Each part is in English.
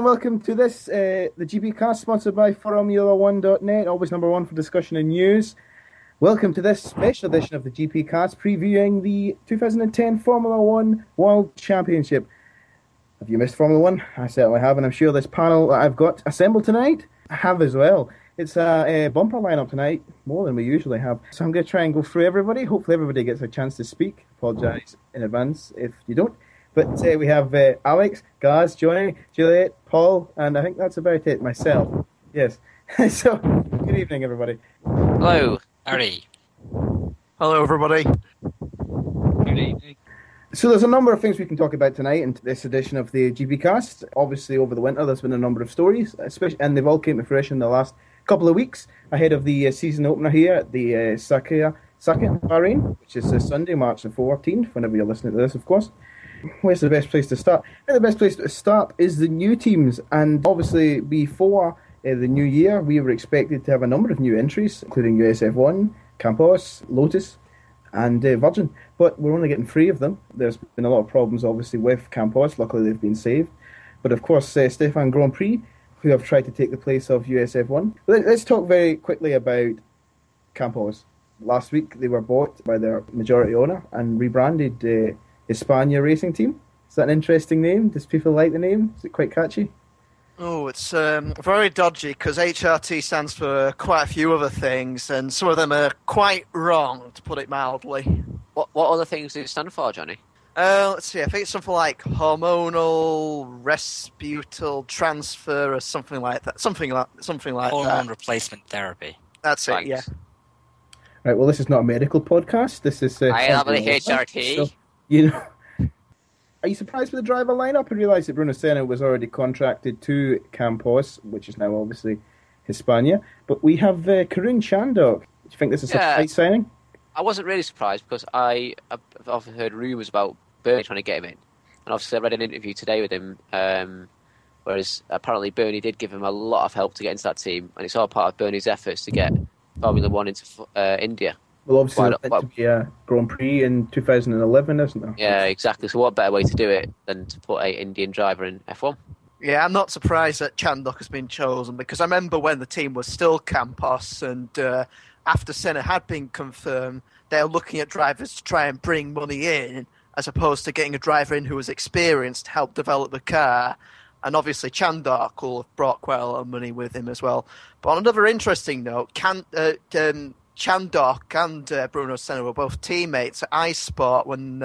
welcome to this, the GP Cast, sponsored by Formula1.net, always number one for discussion and news. Welcome to this special edition of the GP Cast, previewing the 2010 Formula One World Championship. Have you missed Formula One? I certainly have, and I'm sure this panel that I've got assembled tonight have as well. It's a bumper lineup tonight, more than we usually have. So I'm going to try and go through everybody. Hopefully everybody gets a chance to speak. Apologise in advance if you don't. But we have Alex, Gaz, Johnny, Juliet, Paul, and I think that's about it. Myself. Yes. So, good evening, everybody. Hello, Harry. Hello, everybody. Good evening. So there's a number of things we can talk about tonight in this edition of the GP Cast. Obviously, over the winter, there's been a number of stories, and they've all came to fruition in the last couple of weeks ahead of the season opener here at the Sakir in Bahrain, which is Sunday, March the 14th, whenever you're listening to this, of course. Where's the best place to start? I think the best place to start is the new teams, and obviously before the new year we were expected to have a number of new entries, including USF1, Campos, Lotus and Virgin, but we're only getting 3 of them. There's been a lot of problems obviously with Campos, luckily they've been saved, but of course Stefan Grand Prix, who have tried to take the place of USF1. Let's talk very quickly about Campos. Last week they were bought by their majority owner and rebranded Hispania Racing Team. Is that an interesting name? Does people like the name? Is it quite catchy? Oh, it's very dodgy because HRT stands for quite a few other things, and some of them are quite wrong, to put it mildly. What other things do it stand for, Johnny? Let's see. I think it's something like hormonal resputal transfer or something like that. Something like Hormone that. replacement therapy. That's it. Thanks. Yeah. Right. Well, this is not a medical podcast. This is. I have the HRT. So, you know, are you surprised with the driver lineup? I realised that Bruno Senna was already contracted to Campos, which is now obviously Hispania. But we have Karun Chandok. Do you think this is a tight signing? I wasn't really surprised because I've often heard rumours about Bernie trying to get him in. And obviously I read an interview today with him, whereas apparently Bernie did give him a lot of help to get into that team. And it's all part of Bernie's efforts to get Formula One into India. Well, obviously, there's meant to be a Grand Prix in 2011, isn't there? Yeah, exactly. So what better way to do it than to put an Indian driver in F1? Yeah, I'm not surprised that Chandok has been chosen because I remember when the team was still Campos and after Senna had been confirmed, they were looking at drivers to try and bring money in as opposed to getting a driver in who was experienced to help develop the car. And obviously Chandok will have brought quite a lot of money with him as well. But on another interesting note, Chandok and Bruno Senna were both teammates at iSport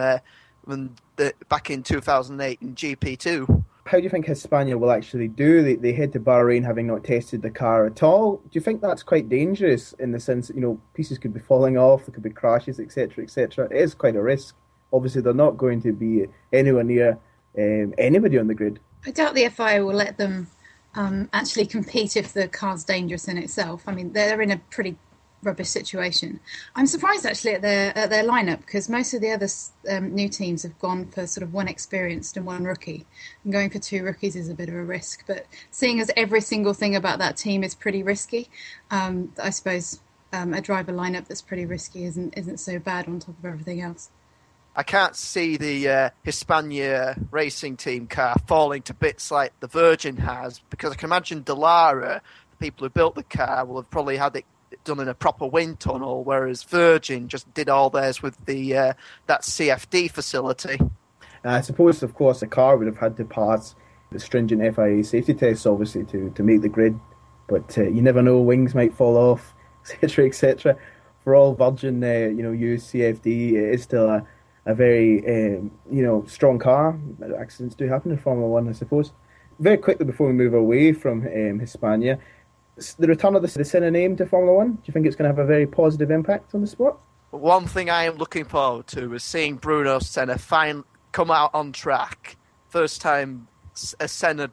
back in 2008 in GP2. How do you think Hispania will actually do? They head to Bahrain having not tested the car at all. Do you think that's quite dangerous in the sense that, you know, pieces could be falling off, there could be crashes, etc., etc.? It is quite a risk. Obviously, they're not going to be anywhere near anybody on the grid. I doubt the FIA will let them actually compete if the car's dangerous in itself. I mean, they're in a pretty rubbish situation. I'm surprised actually at their lineup because most of the other new teams have gone for sort of one experienced and one rookie. And going for 2 rookies is a bit of a risk. But seeing as every single thing about that team is pretty risky, I suppose a driver lineup that's pretty risky isn't so bad on top of everything else. I can't see the Hispania racing team car falling to bits like the Virgin has, because I can imagine Dallara, the people who built the car, will have probably had it done in a proper wind tunnel, whereas Virgin just did all theirs with the that CFD facility. I suppose, of course, the car would have had to pass the stringent FIA safety tests, obviously, to make the grid. But you never know, wings might fall off, etc., etc. For all Virgin, use CFD, it is still a very, strong car. Accidents do happen in Formula One, I suppose. Very quickly before we move away from Hispania, the return of the Senna name to Formula One, do you think it's going to have a very positive impact on the sport? One thing I am looking forward to is seeing Bruno Senna come out on track. First time the Senna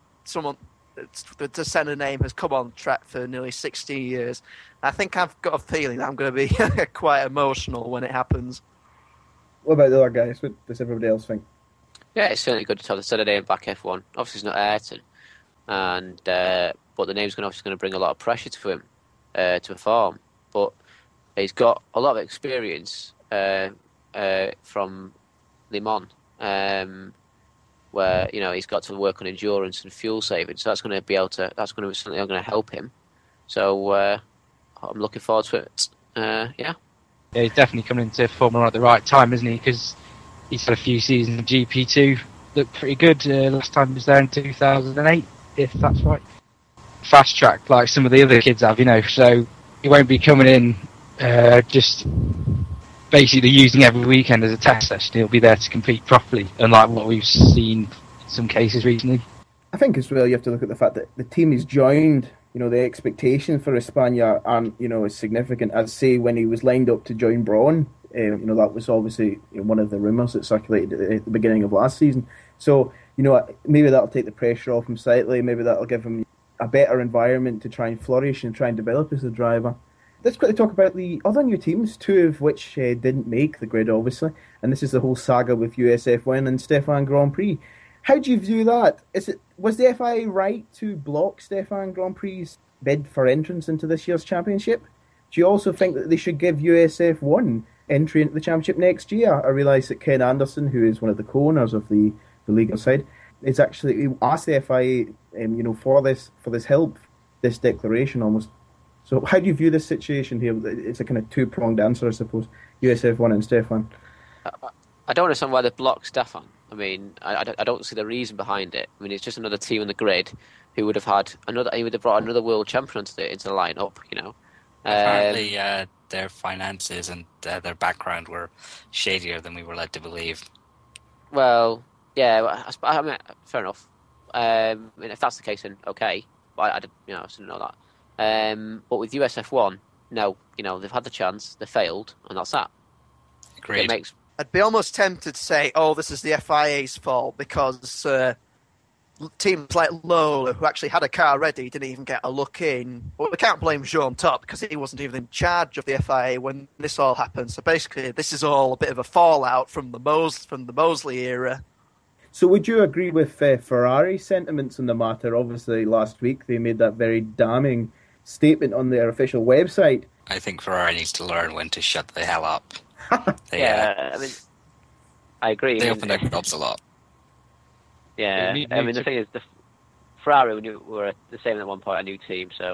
name has come on track for nearly 16 years. I think I've got a feeling that I'm going to be quite emotional when it happens. What about the other guys? What does everybody else think? Yeah, it's certainly good to have the Senna name back F1. Obviously, it's not Ayrton, but the name's obviously going to bring a lot of pressure to him to perform. But he's got a lot of experience from Le Mans. where he's got to work on endurance and fuel saving. So that's going to certainly going to help him. So I'm looking forward to it. Yeah, he's definitely coming into Formula 1 at the right time, isn't he? Because he's had a few seasons in GP2, looked pretty good. Last time he was there in 2008, if that's right. Fast track like some of the other kids have, so he won't be coming in just basically using every weekend as a test session. He'll be there to compete properly, unlike what we've seen in some cases recently. I think as well you have to look at the fact that the team he's joined, the expectation for Espana aren't, as significant as, say, when he was lined up to join Brawn. That was obviously one of the rumours that circulated at the beginning of last season. So, maybe that'll take the pressure off him slightly. Maybe that'll give him a better environment to try and flourish and try and develop as a driver. Let's quickly talk about the other new teams, two of which didn't make the grid, obviously. And this is the whole saga with USF1 and Stefan Grand Prix. How do you view that? Was the FIA right to block Stefan Grand Prix's bid for entrance into this year's championship? Do you also think that they should give USF1 entry into the championship next year? I realise that Ken Anderson, who is one of the co-owners of the legal side, is actually asked the FIA, for this help, this declaration almost. So how do you view this situation here? It's a kind of two-pronged answer, I suppose. USF1 and Stefan. I don't understand why they blocked Stefan. I mean, I don't see the reason behind it. I mean, it's just another team on the grid who would have had he would have brought another world champion into the lineup. Apparently, their finances and their background were shadier than we were led to believe. Well, yeah, I mean, fair enough. If that's the case, then okay. But I didn't know that. But with USF1, no, they've had the chance, they failed, and that's that. Agreed. I'd be almost tempted to say, this is the FIA's fault because teams like Lola, who actually had a car ready, didn't even get a look in. Well, we can't blame Jean Todt because he wasn't even in charge of the FIA when this all happened. So basically, this is all a bit of a fallout from the Mosley era. So would you agree with Ferrari's sentiments on the matter? Obviously, last week they made that very damning statement on their official website. I think Ferrari needs to learn when to shut the hell up. I mean, I agree. They open their jobs a lot. Yeah, I mean, the thing is, the Ferrari were the same at one point, a new team, so,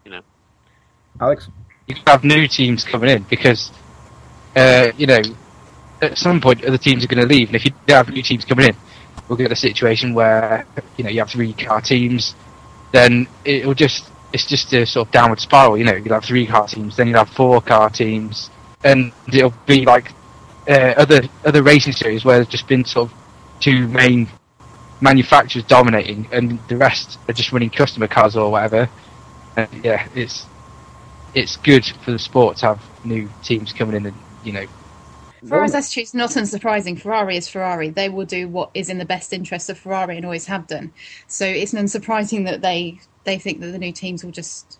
Alex? You have new teams coming in because, at some point other teams are going to leave, and if you don't have new teams coming in, we'll get a situation where, you have 3-car teams, then it's just a sort of downward spiral, you'll have 3-car teams, then you'll have 4-car teams, and it'll be like other racing series where there's just been sort of two main manufacturers dominating, and the rest are just running customer cars or whatever. And yeah, it's good for the sport to have new teams coming in, and Ferrari's attitude is not unsurprising. Ferrari is Ferrari. They will do what is in the best interest of Ferrari and always have done. So it's unsurprising that they think that the new teams will just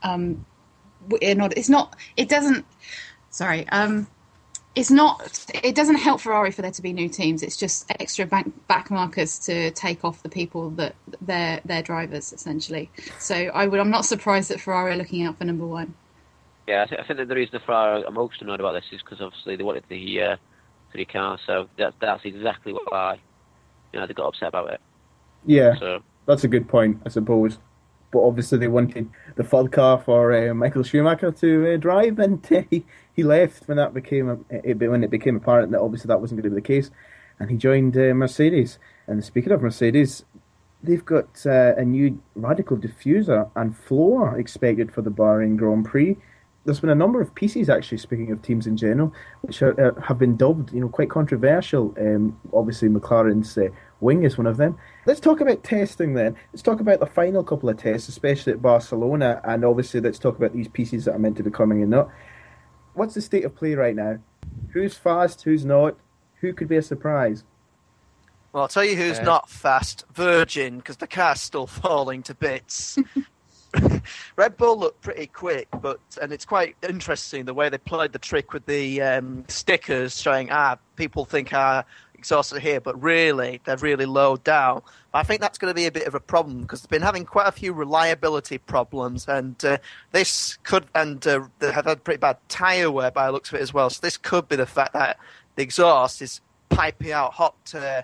it doesn't help Ferrari for there to be new teams. It's just extra back markers to take off the people that their drivers, essentially. So I'm not surprised that Ferrari are looking out for number one. Yeah, I think that the reason the Ferrari are most annoyed about this is because obviously they wanted the 3 cars, so that's exactly why they got upset about it. Yeah, so that's a good point, I suppose. But obviously they wanted the third car for Michael Schumacher to drive, and he left when it became apparent that obviously that wasn't going to be the case, and he joined Mercedes. And speaking of Mercedes, they've got a new radical diffuser and floor expected for the Bahrain Grand Prix. There's been a number of pieces, actually, speaking of teams in general, which have been dubbed, quite controversial. Obviously, McLaren's wing is one of them. Let's talk about testing then. Let's talk about the final couple of tests, especially at Barcelona, and obviously let's talk about these pieces that are meant to be coming in. What's the state of play right now? Who's fast, who's not? Who could be a surprise? Well, I'll tell you who's not fast. Virgin, because the car's still falling to bits. Red Bull looked pretty quick, and it's quite interesting the way they played the trick with the stickers showing, people think exhausts are here, but really, they're really low down. But I think that's going to be a bit of a problem because they've been having quite a few reliability problems, and they have had pretty bad tyre wear by the looks of it as well. So this could be the fact that the exhaust is piping out hot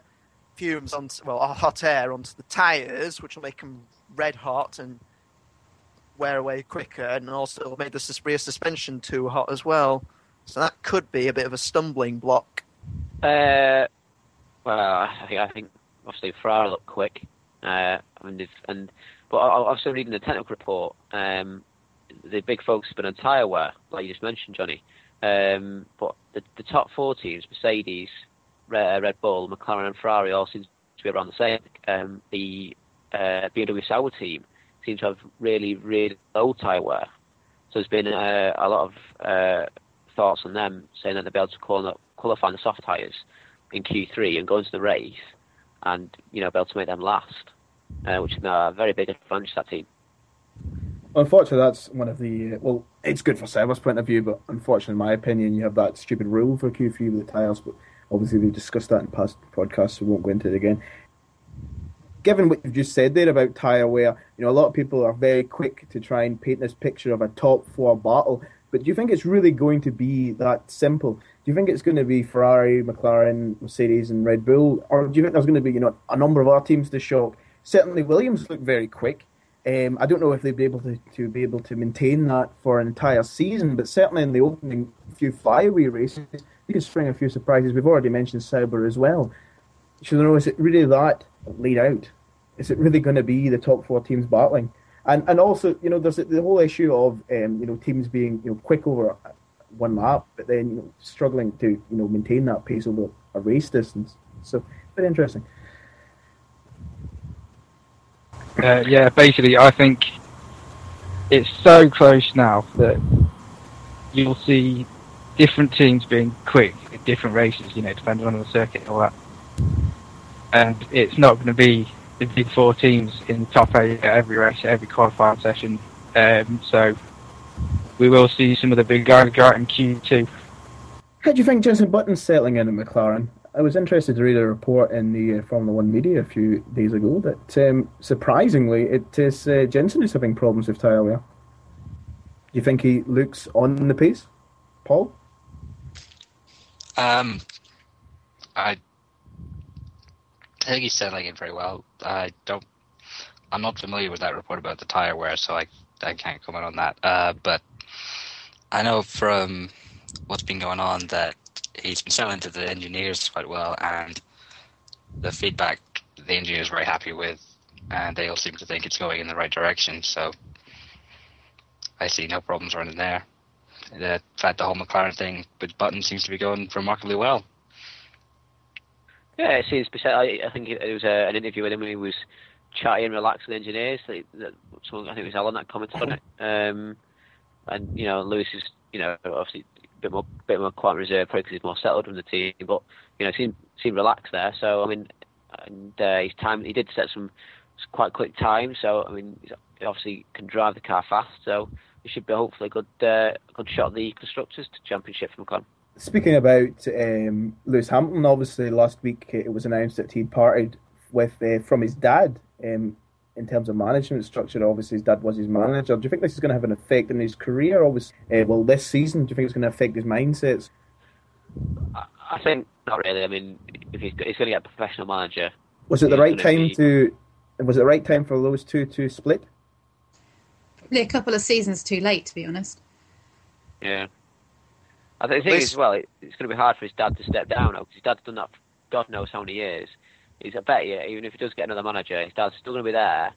fumes hot air onto the tyres, which will make them red hot and wear away quicker, and also it'll make the rear suspension too hot as well. So that could be a bit of a stumbling block. Well, I think obviously Ferrari look quick. But obviously reading the technical report, the big focus has been on tyre wear, like you just mentioned, Johnny. But the top four teams, Mercedes, Red Bull, McLaren and Ferrari, all seem to be around the same. The BMW Sauber team seem to have really, really low tyre wear. So there's been a lot of thoughts on them saying that they'll be able to qualify the soft tyres in Q3 and go into the race and, be able to make them last, which is a very big advantage to that team. Unfortunately, that's one of the... it's good for Sauber's point of view, but unfortunately, in my opinion, you have that stupid rule for Q3 with the tyres, but obviously we've discussed that in past podcasts, so we won't go into it again. Given what you've just said there about tyre wear, a lot of people are very quick to try and paint this picture of a top four battle, but do you think it's really going to be that simple? Do you think it's going to be Ferrari, McLaren, Mercedes and Red Bull, or do you think there's going to be a number of other teams to shock? Certainly Williams look very quick. I don't know if they'll be able to maintain that for an entire season, but certainly in the opening few flyaway races, you can spring a few surprises. We've already mentioned Sauber as well. So, is it really that laid out? Is it really going to be the top four teams battling? And also, there's the whole issue of teams being quick over one lap, but then struggling to maintain that pace over a race distance. So, very interesting. Basically, I think it's so close now that you'll see different teams being quick in different races, depending on the circuit and all that. And it's not going to be the big four teams in the top 8 at every race, at every qualifying session. So we will see some of the big guys go out in Q2. How do you think Jenson Button's settling in at McLaren? I was interested to read a report in the Formula One media a few days ago that surprisingly it is Jenson who's having problems with tyre wear. Do you think he looks on the pace, Paul? I think he's settling in very well. I'm not familiar with that report about the tyre wear, so I can't comment on that. But I know from what's been going on that he's been selling to the engineers quite well, and the feedback the engineers are very happy with, and they all seem to think it's going in the right direction. So I see no problems running there. In fact, the whole McLaren thing with Button seems to be going remarkably well. Yeah, it seems. I think it was an interview with him when he was chatty and relaxed with engineers. I think it was Alan that commented on it. And Lewis is obviously a bit more quiet and reserved, probably because he's more settled in the team. But seemed relaxed there. So his time, he did set some quite quick times. So he obviously can drive the car fast. So it should be hopefully a good shot at the constructors to championship for McLaren. Speaking about Lewis Hamilton, obviously last week it was announced that he'd parted with from his dad in terms of management structure. Obviously his dad was his manager. Do you think this is going to have an effect on his career? This season, do you think it's going to affect his mindsets? I think not really. If he's going to get a professional manager, was it the right time for those two to split? Probably a couple of seasons too late, to be honest. Yeah. I think as well, it's going to be hard for his dad to step down now, because his dad's done that for God knows how many years. I bet you, even if he does get another manager, his dad's still going to be there,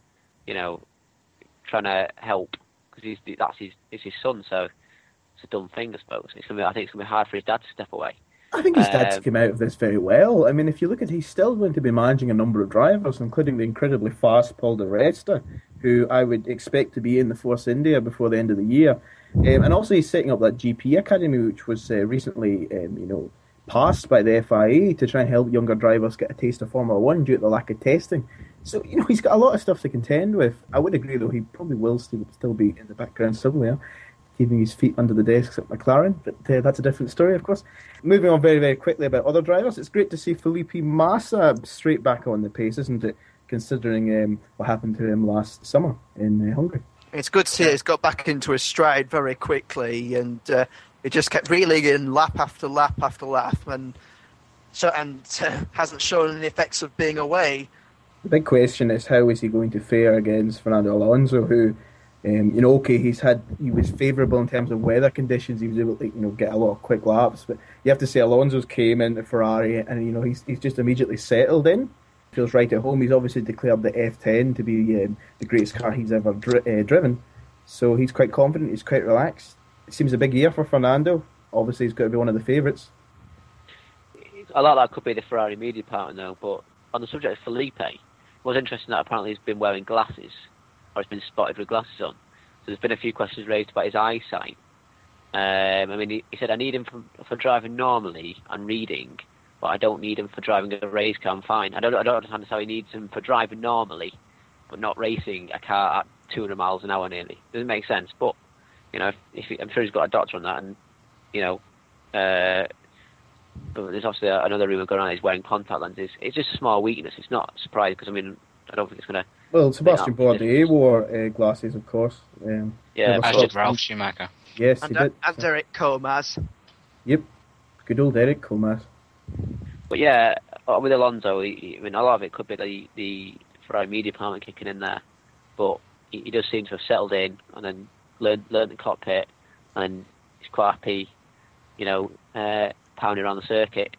trying to help, because it's his son, so it's a dumb thing, I suppose. I think it's going to be hard for his dad to step away. I think his dad's come out of this very well. If you look at, he's still going to be managing a number of drivers, including the incredibly fast Paul di Resta, who I would expect to be in the Force India before the end of the year. And also he's setting up that GP Academy, which was recently, passed by the FIA to try and help younger drivers get a taste of Formula One due to the lack of testing. So, he's got a lot of stuff to contend with. I would agree, though, he probably will still be in the background somewhere, keeping his feet under the desks at McLaren, but that's a different story, of course. Moving on very, very quickly about other drivers, it's great to see Felipe Massa straight back on the pace, isn't it, considering what happened to him last summer in Hungary. It's good to see he's got back into his stride very quickly, and it just kept reeling in lap after lap after lap. And hasn't shown any effects of being away. The big question is how is he going to fare against Fernando Alonso, who, okay, he was favourable in terms of weather conditions. He was able to, get a lot of quick laps, but you have to say Alonso's came into Ferrari and he's just immediately settled in. Feels right at home. He's obviously declared the F10 to be the greatest car he's ever driven, so he's quite confident. He's quite relaxed. It seems a big year for Fernando. Obviously, he's got to be one of the favourites. A lot of that could be the Ferrari media department, though. But on the subject of Felipe, it was interesting that apparently he's been wearing glasses, or he's been spotted with glasses on. So there's been a few questions raised about his eyesight. He said, I need him for driving normally and reading, but I don't need him for driving a race car. I'm fine. I don't understand how he needs him for driving normally, but not racing a car at 200 miles an hour nearly. Doesn't make sense. But I'm sure he's got a doctor on that, and but there's obviously another rumour going on. He's wearing contact lenses. It's just a small weakness. It's not surprising because I don't think it's going to. Well, Sebastian Bourdais wore glasses, of course. As did Ralf Schumacher. Yes, he did. And Derek Comas. Yep, good old Derek Comas. But yeah, with Alonso, a lot of it could be the Ferrari media department kicking in there, but he does seem to have settled in and then learned the cockpit, and he's quite happy, pounding around the circuit.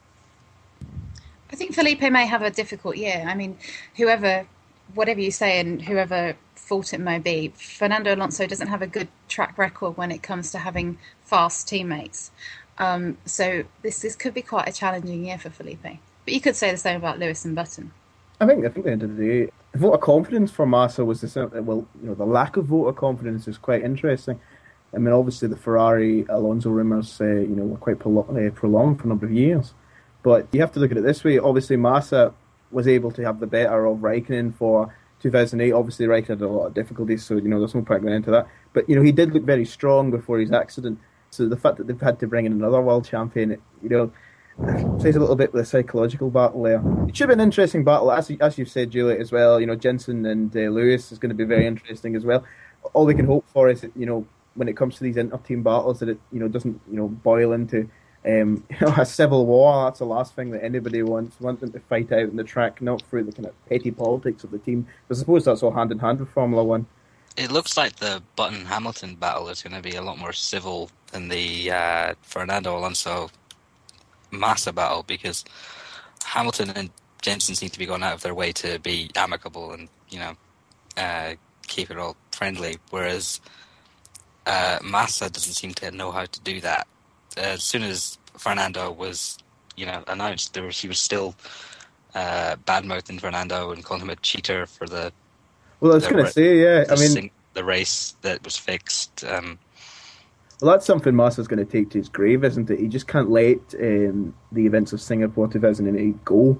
I think Felipe may have a difficult year. Whatever you say and whoever fault it may be, Fernando Alonso doesn't have a good track record when it comes to having fast teammates. So this could be quite a challenging year for Felipe. But you could say the same about Lewis and Button. I think at the end of the day, the vote of confidence for Massa was the lack of vote of confidence is quite interesting. Obviously the Ferrari Alonso rumours, were quite prolonged for a number of years. But you have to look at it this way. Obviously, Massa was able to have the better of Raikkonen for 2008. Obviously, Raikkonen had a lot of difficulties, so there's no point going into that. But he did look very strong before his accident. So the fact that they've had to bring in another world champion, plays a little bit with a psychological battle there. It should be an interesting battle, as you've said, Juliet, as well. Jenson and Lewis is going to be very interesting as well. All we can hope for is that when it comes to these inter-team battles, that it doesn't boil into a civil war. That's the last thing that anybody wants. Want them to fight out in the track, not through the kind of petty politics of the team. But I suppose that's all hand in hand with Formula One. It looks like the Button-Hamilton battle is going to be a lot more civil than the Fernando Alonso-Massa battle, because Hamilton and Jenson seem to be going out of their way to be amicable and keep it all friendly, whereas Massa doesn't seem to know how to do that. As soon as Fernando was, announced, he was still bad-mouthing Fernando and calling him a cheater for the. Well, I was going to say, yeah. The race that was fixed. Well, that's something Massa's going to take to his grave, isn't it? He just can't let the events of Singapore 2008 go.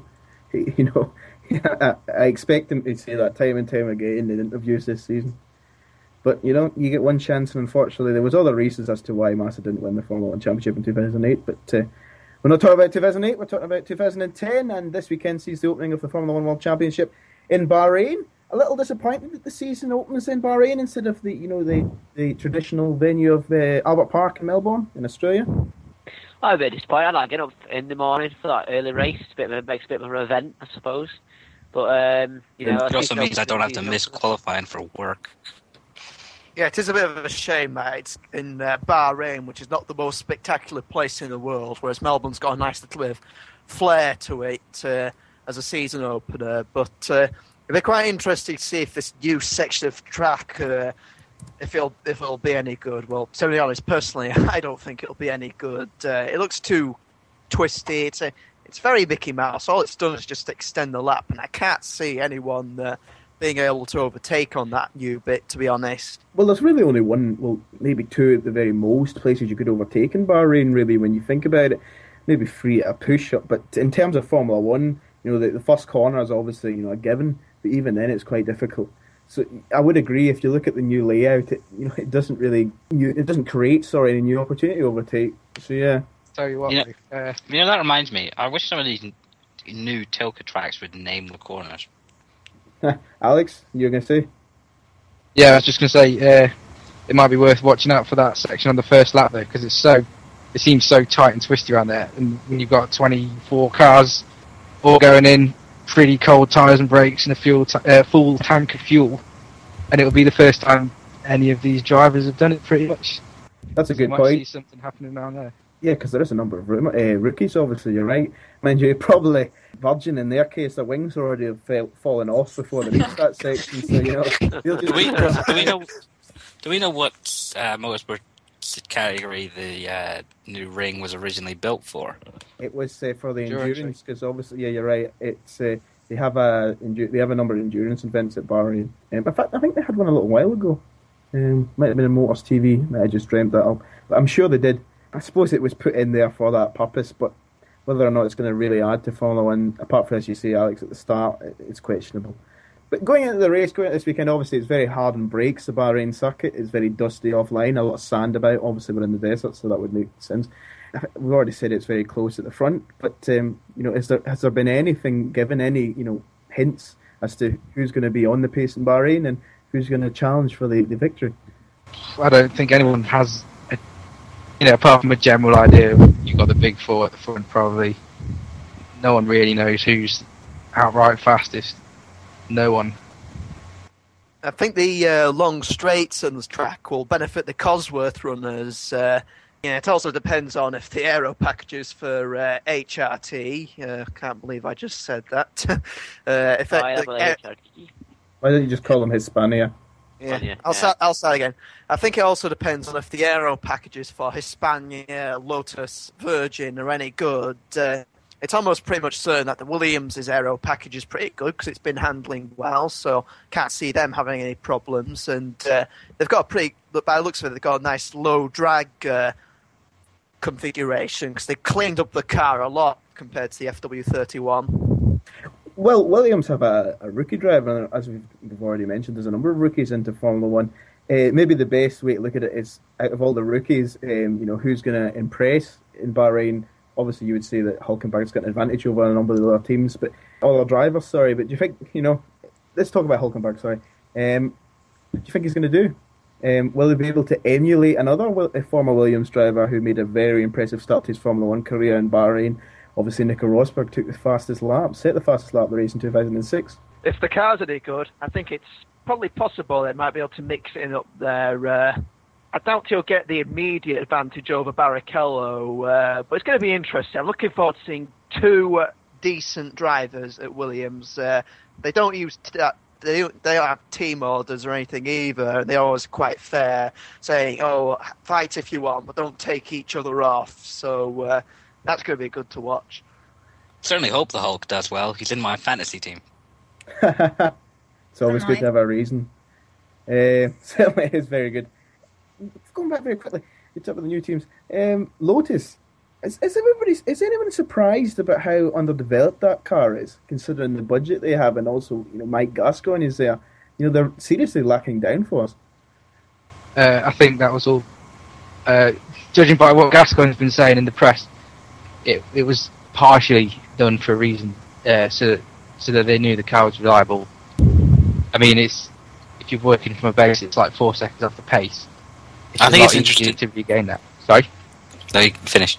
I expect him to say that time and time again in interviews this season. But, you get one chance, and unfortunately there was other reasons as to why Massa didn't win the Formula 1 Championship in 2008. But we're not talking about 2008, we're talking about 2010, and this weekend sees the opening of the Formula 1 World Championship in Bahrain. A little disappointed that the season opens in Bahrain instead of the traditional venue of Albert Park in Melbourne, in Australia. I'm a bit disappointed. I like getting up in the morning for that early race. Makes a bit of an event, I suppose. But, it also means I don't have to miss qualifying for work. Yeah, it is a bit of a shame, mate. It's in Bahrain, which is not the most spectacular place in the world, whereas Melbourne's got a nice little bit of flair to it as a season opener. But it'll be quite interesting to see if this new section of track, if it'll be any good. Well, to be honest, personally, I don't think it'll be any good. It looks too twisty. It's very Mickey Mouse. All it's done is just extend the lap, and I can't see anyone being able to overtake on that new bit, to be honest. Well, there's really only one, well, maybe two at the very most places you could overtake in Bahrain, really, when you think about it. Maybe three at a push-up. But in terms of Formula 1, the first corner is obviously, a given, but even then it's quite difficult. So I would agree, if you look at the new layout, it doesn't create any new opportunity to overtake. So, yeah. Tell you what, that reminds me, I wish some of these new Tilke tracks would name the corners. Alex, you were going to say? Yeah, I was just going to say it might be worth watching out for that section on the first lap there, because it's so it seems so tight and twisty around there. And when you've got 24 cars all going in, pretty cold tyres and brakes and a full tank of fuel, and it will be the first time any of these drivers have done it pretty much. That's a good might point. See something happening down there. Yeah, because there is a number of rookies, obviously, you're right. Mind you, probably Virgin, in their case, their wings already have fallen off before they reach that section, so, you know... Do we know what motorsport category the new ring was originally built for? It was for the endurance, because obviously, yeah, you're right, it's... they have a number of endurance events at Bahrain. In fact, I think they had one a little while ago. Might have been in Motors TV, might have just dreamt that up. But I'm sure they did. I suppose it was put in there for that purpose, but whether or not it's going to really add to Formula 1, apart from, as you say, Alex, at the start, it's questionable. But going into the race, going into this weekend, obviously it's very hard on brakes, the Bahrain circuit. It's very dusty offline, a lot of sand about. Obviously we're in the desert, so that would make sense. We've already said it's very close at the front, but you know, has there been anything given, any hints as to who's going to be on the pace in Bahrain and who's going to challenge for the victory? I don't think anyone has, apart from a general idea. You've got the big four at the front, probably. No one really knows who's outright fastest. No one. I think the long straights on the track will benefit the Cosworth runners. It also depends on if the aero packages for HRT. Can't believe I just said that. Why don't you just call them Hispania? Yeah. I'll start again. I think it also depends on if the aero packages for Hispania, Lotus, Virgin are any good. It's almost pretty much certain that the Williams' aero package is pretty good because it's been handling well, so can't see them having any problems. And they've got by the looks of it, they've got a nice low drag configuration because they cleaned up the car a lot compared to the FW31. Well, Williams have a rookie driver, and as we've already mentioned, there's a number of rookies into Formula 1. Maybe the best way to look at it is, out of all the rookies, who's going to impress in Bahrain. Obviously, you would say that Hulkenberg's got an advantage over a number of the other teams, but all our drivers, but do you think, let's talk about Hulkenberg, sorry. What do you think he's going to do? Will he be able to emulate a former Williams driver who made a very impressive start to his Formula 1 career in Bahrain? Obviously, Nico Rosberg set the fastest lap of the race in 2006. If the car's any good, I think it's probably possible they might be able to mix it up there. I doubt he'll get the immediate advantage over Barrichello, but it's going to be interesting. I'm looking forward to seeing two decent drivers at Williams. They don't use they don't have team orders or anything either. They're always quite fair, saying, "Oh, fight if you want, but don't take each other off." So that's going to be good to watch. Certainly hope the Hulk does well. He's in my fantasy team. It's always good to have a reason. Certainly is very good. Going back very quickly, you talk about the new teams. Lotus. Is anyone surprised about how underdeveloped that car is, considering the budget they have, and also Mike Gascoigne is there? They're seriously lacking downforce. I think that was all. Judging by what Gascoigne's been saying in the press, it was partially done for a reason, so that they knew the car was reliable. I mean, if you're working from a base, it's like 4 seconds off the pace. I think it's interesting to regain that. Sorry? No, you can finish.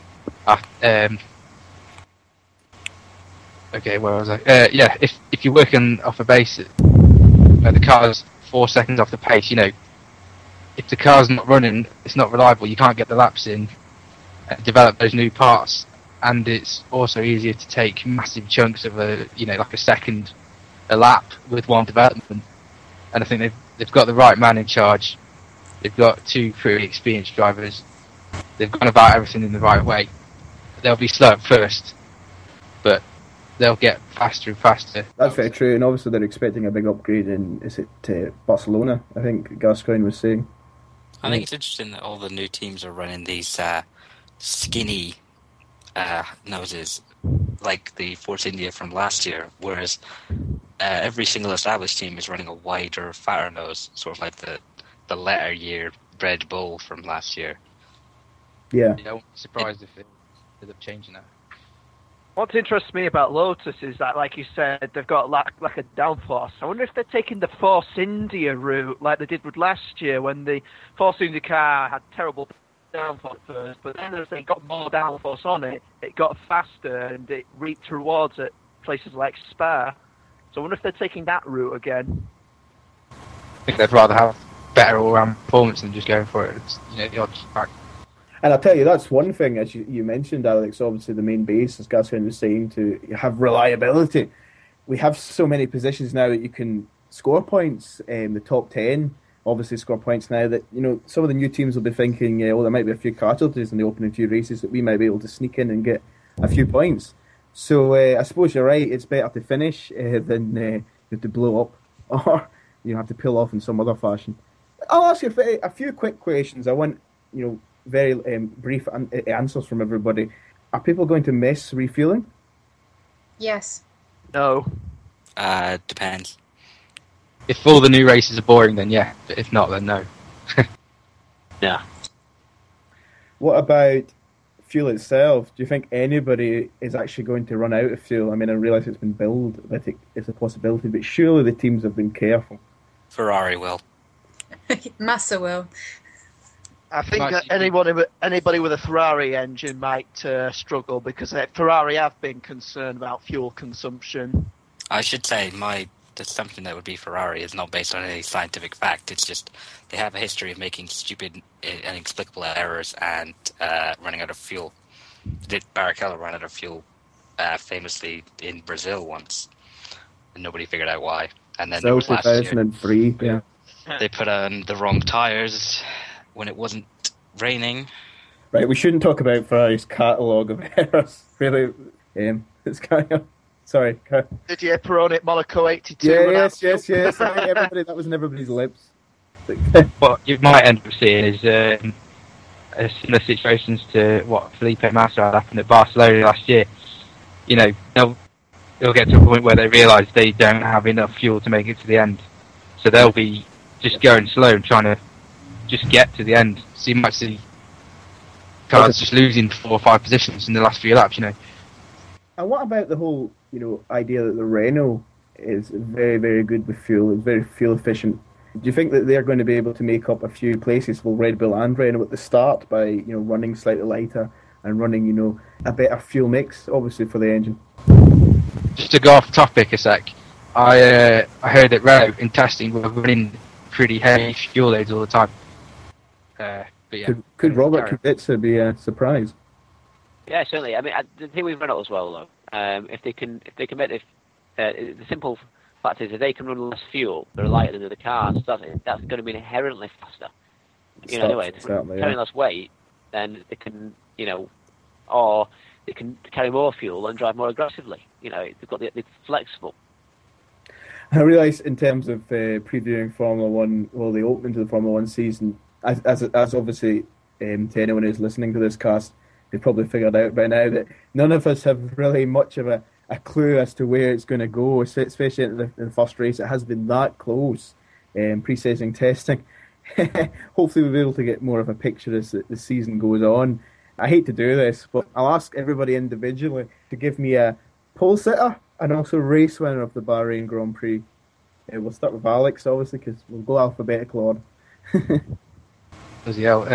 Okay, where was I? If you're working off a base, the car's 4 seconds off the pace, if the car's not running, it's not reliable, you can't get the laps in and develop those new parts. And it's also easier to take massive chunks of like a second a lap with one development. And I think they've got the right man in charge. They've got two pretty experienced drivers. They've gone about everything in the right way. They'll be slow at first, but they'll get faster and faster. That's very true, and obviously they're expecting a big upgrade in, Barcelona, I think Gascoigne was saying. I think it's interesting that all the new teams are running these skinny noses, like the Force India from last year, whereas every single established team is running a wider, fatter nose, sort of like the letter year Red Bull from last year. Yeah. I won't be surprised if they end up changing that. What interests me about Lotus is that, like you said, they've got like a downforce. I wonder if they're taking the Force India route like they did with last year when the Force India car had terrible downforce at first, but then as they got more downforce on it, it got faster and it reaped rewards at places like Spa. So I wonder if they're taking that route again. I think they'd rather have better all-round performance than just going for it. It's, the odds back. And I'll tell you, that's one thing, as you mentioned, Alex, obviously the main base, as Gascoigne was saying, to have reliability. We have so many positions now that you can score points. The top 10 obviously score points now that, some of the new teams will be thinking, there might be a few casualties in the opening few races that we might be able to sneak in and get a few points. So I suppose you're right, it's better to finish than you have to blow up or you have to pull off in some other fashion. I'll ask you a few quick questions. I want, very brief answers from everybody. Are people going to miss refueling? Yes. No. Depends. If all the new races are boring, then yeah. But if not, then no. Yeah. What about fuel itself? Do you think anybody is actually going to run out of fuel? I mean, I realise it's been billed, I think it's a possibility, but surely the teams have been careful. Ferrari will. Massa will. I think that anybody with a Ferrari engine might struggle because Ferrari have been concerned about fuel consumption. I should say that's something that would be Ferrari is not based on any scientific fact. It's just they have a history of making stupid and inexplicable errors and running out of fuel. Barrichello ran out of fuel famously in Brazil once, and nobody figured out why. And then So last year, 2003, yeah. they put on the wrong tyres when it wasn't raining. Right, we shouldn't talk about Ferrari's catalogue of errors. Really, it's kind of... Sorry. Didier Pironi at Monaco 82. Yes. Right, everybody, that was in everybody's lips. What you might end up seeing is similar situations to what Felipe Massa had happened at Barcelona last year. They'll get to a point where they realise they don't have enough fuel to make it to the end. So they'll be just going slow and trying to just get to the end. So you might see cars just losing 4 or 5 positions in the last few laps, And what about the whole, idea that the Renault is very, very good with fuel, it's very fuel efficient? Do you think that they're going to be able to make up a few places for Red Bull and Renault at the start by, running slightly lighter and running, a better fuel mix, obviously, for the engine? Just to go off topic a sec, I heard that Renault in testing were running pretty heavy fuel loads all the time. But yeah. Could Robert Kubica be a surprise? Yeah, certainly. I mean, the thing with Renault as well, though, if they can make the simple fact is if they can run less fuel, they're lighter than the other cars. That's going to be inherently faster. Anyway, carrying less weight, then they can, or they can carry more fuel and drive more aggressively. They've got they're flexible. I realise in terms of previewing Formula One, the opening to the Formula One season, as obviously to anyone who's listening to this cast, they've probably figured out by now that none of us have really much of a clue as to where it's going to go, especially in the first race. It has been that close, pre-season testing. Hopefully we'll be able to get more of a picture as the season goes on. I hate to do this, but I'll ask everybody individually to give me a pole sitter and also race winner of the Bahrain Grand Prix. We'll start with Alex, obviously, because we'll go alphabetical order. Bloody hell.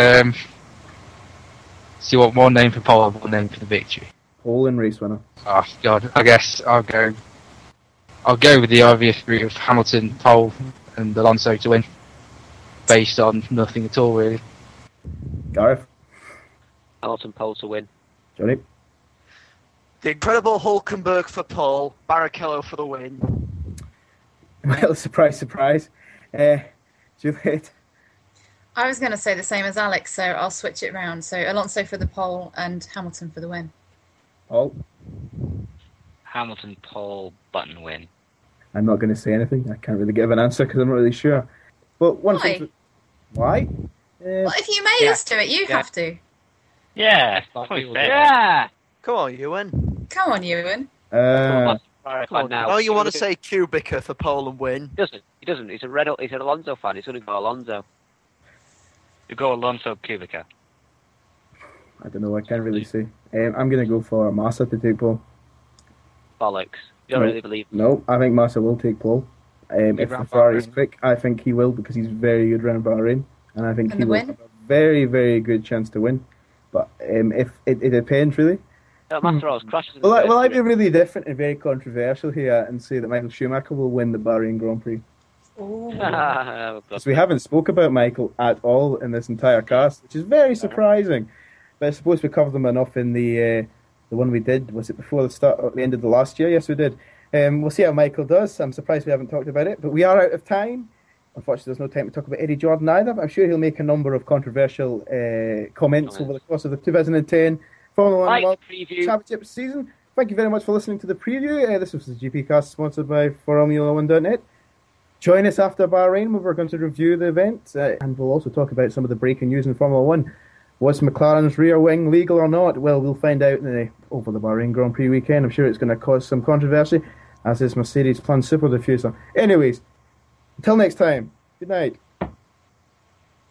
So you want one name for pole, one name for the victory? Pole and race winner. Oh God, I guess I'll go with the obvious route of Hamilton pole and Alonso to win, based on nothing at all really. Gareth. Hamilton pole to win. Johnny. The incredible Hulkenberg for pole, Barrichello for the win. Well, surprise. Juliet. I was going to say the same as Alex, so I'll switch it round. So Alonso for the pole and Hamilton for the win. Paul. Hamilton pole, Button win. I'm not going to say anything. I can't really give an answer because I'm not really sure. But one Why? thing. Why? Well, if you made us do it, you have to. Yeah, Yeah! Come on, Ewan. Come on, Ewan. Come on. Oh, you want to say Kubica for pole and win? He doesn't. He's an Alonso fan. He's going to go Alonso. You go Alonso, Kubica. I don't know. I can't really say. I'm going to go for Massa to take pole. Bollocks. You don't really believe. No, I think Massa will take pole. If the Ferrari is quick, I think he will because he's very good around Bahrain, and I think he will have a very, very good chance to win. But if it depends, really. Masteros crashes. Will I be really different and very controversial here and say that Michael Schumacher will win the Bahrain Grand Prix? Because we haven't spoke about Michael at all in this entire cast, which is very surprising. But I suppose we covered them enough in the one we did. Was it before the end of the last year? Yes, we did. We'll see how Michael does. I'm surprised we haven't talked about it, but we are out of time. Unfortunately, there's no time to talk about Eddie Jordan either, but I'm sure he'll make a number of controversial comments over the course of the 2010 Formula 1 World Championship season. Thank you very much for listening to the preview. This was the GP Cast sponsored by Formula1.net. Join us after Bahrain where we're going to review the event, and we'll also talk about some of the breaking news in Formula 1. Was McLaren's rear wing legal or not? Well, we'll find out over the Bahrain Grand Prix weekend. I'm sure it's going to cause some controversy, as is Mercedes' planned super diffuser. Anyways, until next time, good night.